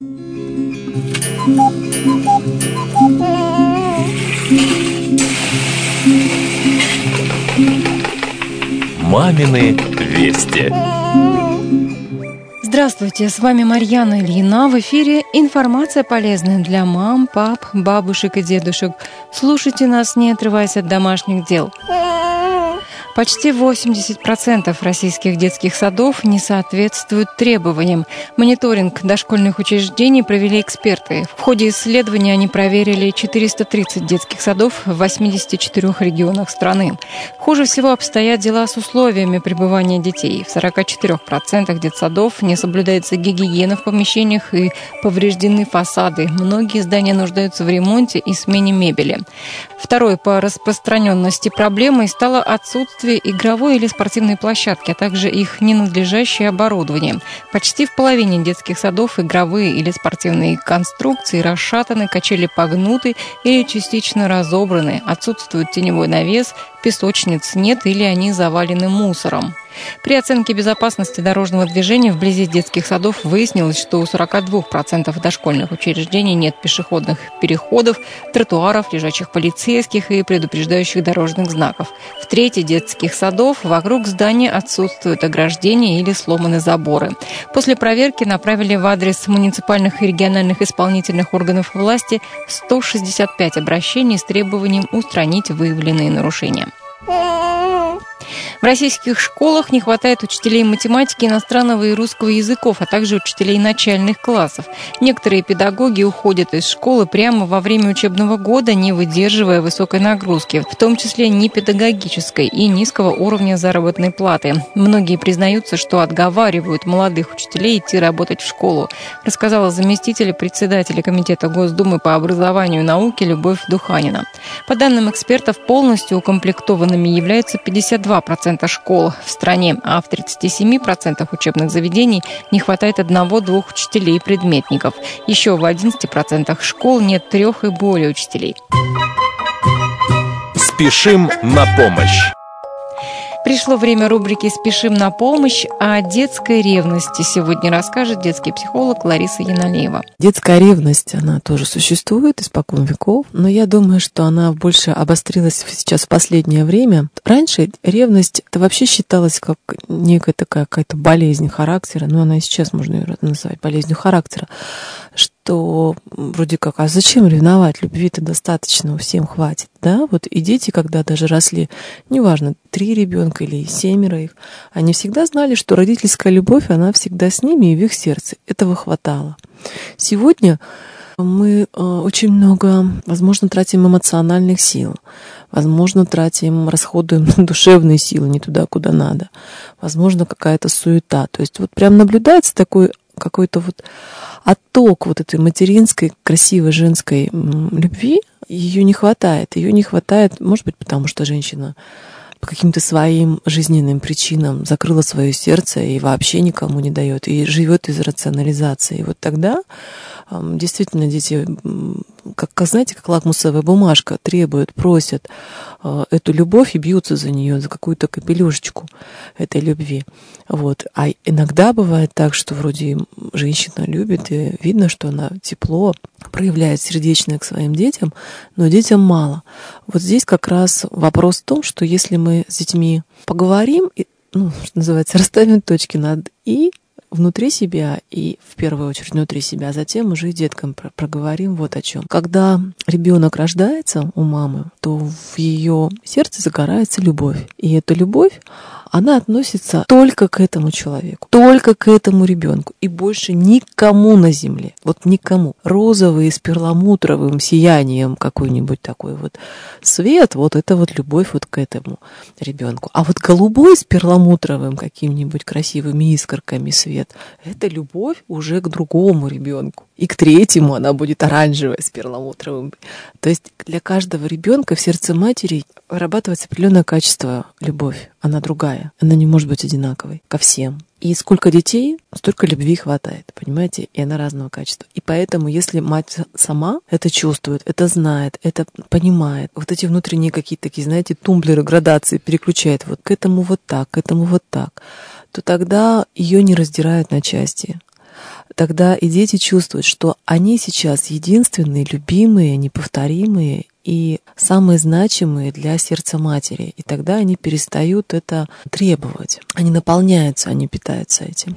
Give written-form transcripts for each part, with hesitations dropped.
Мамины вести. Здравствуйте, с вами Марьяна Ильина. В эфире информация полезная для мам, пап, бабушек и дедушек. Слушайте нас, не отрываясь от домашних дел. Почти 80% российских детских садов не соответствуют требованиям. Мониторинг дошкольных учреждений провели эксперты. В ходе исследования они проверили 430 детских садов в 84 регионах страны. Хуже всего обстоят дела с условиями пребывания детей. В 44% детсадов не соблюдается гигиена в помещениях и повреждены фасады. Многие здания нуждаются в ремонте и смене мебели. Второй по распространенности проблемой стало отсутствие игровой или спортивной площадки, а также их ненадлежащее оборудование. Почти в половине детских садов игровые или спортивные конструкции расшатаны, качели погнуты или частично разобраны, отсутствует теневой навес, песочниц нет или они завалены мусором. При оценке безопасности дорожного движения вблизи детских садов выяснилось, что у 42% дошкольных учреждений нет пешеходных переходов, тротуаров, лежачих полицейских и предупреждающих дорожных знаков. В трети детских садов вокруг здания отсутствуют ограждения или сломаны заборы. После проверки направили в адрес муниципальных и региональных исполнительных органов власти 165 обращений с требованием устранить выявленные нарушения. В российских школах не хватает учителей математики, иностранного и русского языков, а также учителей начальных классов. Некоторые педагоги уходят из школы прямо во время учебного года, не выдерживая высокой нагрузки, в том числе непедагогической и низкого уровня заработной платы. Многие признаются, что отговаривают молодых учителей идти работать в школу, рассказала заместитель председателя Комитета Госдумы по образованию и науке Любовь Духанина. По данным экспертов, полностью укомплектованными являются 52% школ в стране, а в 37% учебных заведений не хватает 1-2 учителей-предметников. Еще в 11% школ нет 3 и более учителей. Спешим на помощь. Пришло время рубрики «Спешим на помощь», о детской ревности сегодня расскажет детский психолог Лариса Яналеева. Детская ревность, она тоже существует испокон веков, но я думаю, что она больше обострилась сейчас в последнее время. Раньше ревность это вообще считалась как некая такая какая-то болезнь характера, но она и сейчас можно ее называть болезнью характера, что вроде как, а зачем ревновать? Любви-то достаточно, всем хватит, да? Вот и дети, когда даже росли, неважно, 3 ребенка или 7 их, они всегда знали, что родительская любовь, она всегда с ними и в их сердце. Этого хватало. Сегодня мы очень много, возможно, тратим эмоциональных сил, возможно, расходуем душевные силы не туда, куда надо, возможно, какая-то суета. То есть вот прям наблюдается такой какой-то вот отток вот этой материнской, красивой женской любви, ее не хватает. Ее не хватает, может быть, потому что женщина по каким-то своим жизненным причинам закрыла свое сердце и вообще никому не дает, и живет из рационализации. И вот тогда действительно дети, знаете, как лакмусовая бумажка, требуют, просят эту любовь и бьются за нее, за какую-то капелюшечку этой любви. Вот. А иногда бывает так, что вроде женщина любит, и видно, что она тепло проявляет сердечное к своим детям, но детям мало. Вот здесь как раз вопрос в том, что если мы с детьми поговорим, что называется, расставим точки над «и», внутри себя и в первую очередь внутри себя, а затем уже и деткам проговорим вот о чем. Когда ребенок рождается у мамы, то в ее сердце загорается любовь. И эта любовь, она относится только к этому человеку, только к этому ребенку и больше никому на земле. Вот никому. Розовый с перламутровым сиянием какой-нибудь такой вот свет, вот это вот любовь вот к этому ребенку. А вот голубой с перламутровым какими-нибудь красивыми искорками свет, это любовь уже к другому ребенку. И к третьему она будет оранжевая с перламутровым. То есть для каждого ребенка в сердце матери вырабатывается определенное качество любовь. Она другая. Она не может быть одинаковой ко всем. И сколько детей, столько любви хватает, понимаете? И она разного качества. И поэтому, если мать сама это чувствует, это знает, это понимает, вот эти внутренние какие-то такие, знаете, тумблеры, градации переключает вот к этому вот так, к этому вот так, то тогда ее не раздирают на части. тогда и дети чувствуют, что они сейчас единственные, любимые, неповторимые и самые значимые для сердца матери. И тогда они перестают это требовать. Они наполняются, они питаются этим.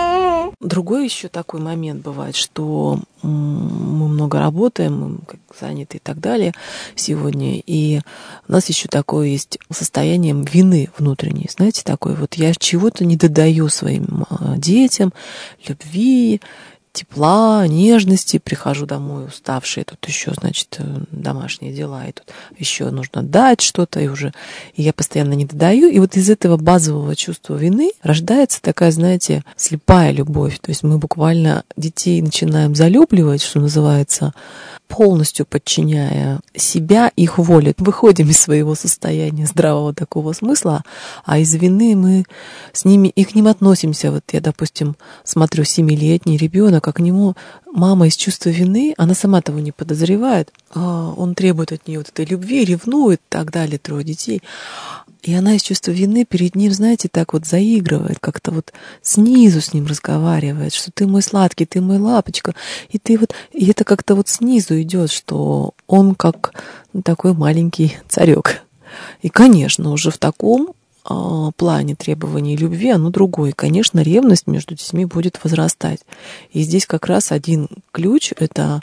Другой еще такой момент бывает, что мы много работаем, мы заняты и так далее сегодня, и у нас еще такое есть состояние вины внутренней, знаете, такое вот я чего-то не додаю своим детям, любви, тепла, нежности, прихожу домой уставшая, тут еще, значит, домашние дела, и тут еще нужно дать что-то, и я постоянно не додаю, и вот из этого базового чувства вины рождается такая, знаете, слепая любовь, то есть мы буквально детей начинаем залюбливать, что называется, полностью подчиняя себя их воле. Выходим из своего состояния здравого такого смысла, а из вины мы и к ним относимся. Вот я, допустим, смотрю 7-летний ребенок, а к нему мама из чувства вины, она сама того не подозревает, он требует от нее вот этой любви, ревнует и так далее, 3 детей. И она из чувства вины перед ним, знаете, так вот заигрывает, как-то вот снизу с ним разговаривает, что ты мой сладкий, ты мой лапочка. И это как-то вот снизу идет, что он как такой маленький царек. И, конечно, уже в таком плане требований любви, оно другое. И, конечно, ревность между детьми будет возрастать. И здесь как раз один ключ — это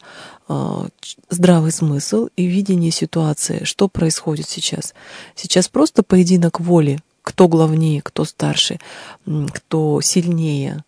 здравый смысл и видение ситуации. Что происходит сейчас? Сейчас просто поединок воли. Кто главнее, кто старше, кто сильнее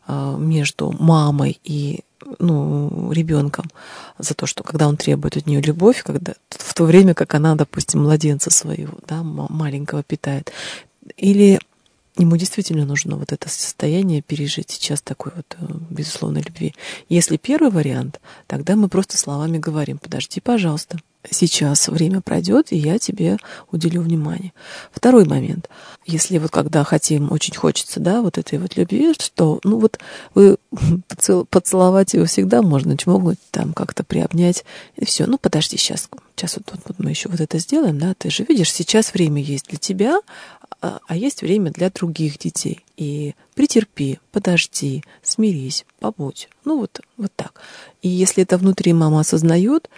между мамой и ребенком за то, что когда он требует от нее любовь, в то время как она, допустим, младенца своего, маленького питает. Или ему действительно нужно вот это состояние пережить сейчас такой вот безусловной любви. Если первый вариант, тогда мы просто словами говорим: подожди, пожалуйста, сейчас время пройдет, и я тебе уделю внимание. Второй момент. Если вот когда очень хочется, вот этой вот любви, что, вы поцеловать его всегда можно, чмокнуть, там как-то приобнять, и все. Подожди, сейчас вот мы еще вот это сделаем, ты же видишь, сейчас время есть для тебя, а есть время для других детей. И претерпи, подожди, смирись, побудь. Вот так. И если это внутри мама осознает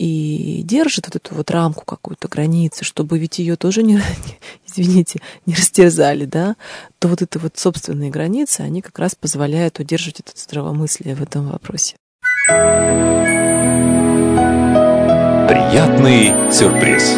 и держит вот эту вот рамку какую-то, границы, чтобы ведь ее тоже не растерзали, то вот это вот собственные границы, они как раз позволяют удерживать это здравомыслие в этом вопросе. Приятный сюрприз.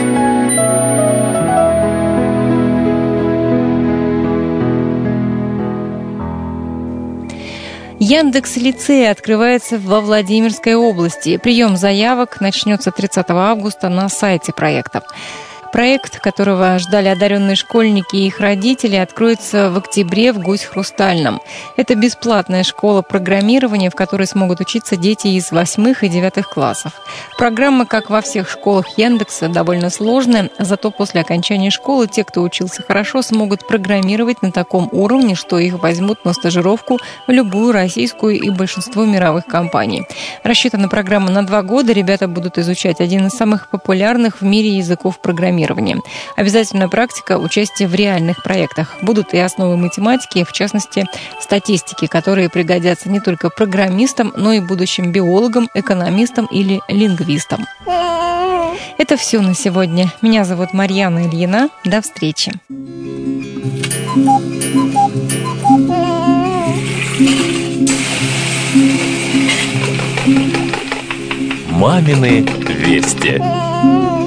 Яндекс.Лицей открывается во Владимирской области. Прием заявок начнется 30 августа на сайте проекта. Проект, которого ждали одаренные школьники и их родители, откроется в октябре в Гусь-Хрустальном. Это бесплатная школа программирования, в которой смогут учиться дети из 8 и 9 классов. Программа, как во всех школах Яндекса, довольно сложная, зато после окончания школы те, кто учился хорошо, смогут программировать на таком уровне, что их возьмут на стажировку в любую российскую и большинство мировых компаний. Рассчитана программа на 2 года. Ребята будут изучать один из самых популярных в мире языков программирования. Обязательная практика, участие в реальных проектах. Будут и основы математики, в частности, статистики, которые пригодятся не только программистам, но и будущим биологам, экономистам или лингвистам. Это все на сегодня. Меня зовут Марьяна Ильина. До встречи. Мамины вести.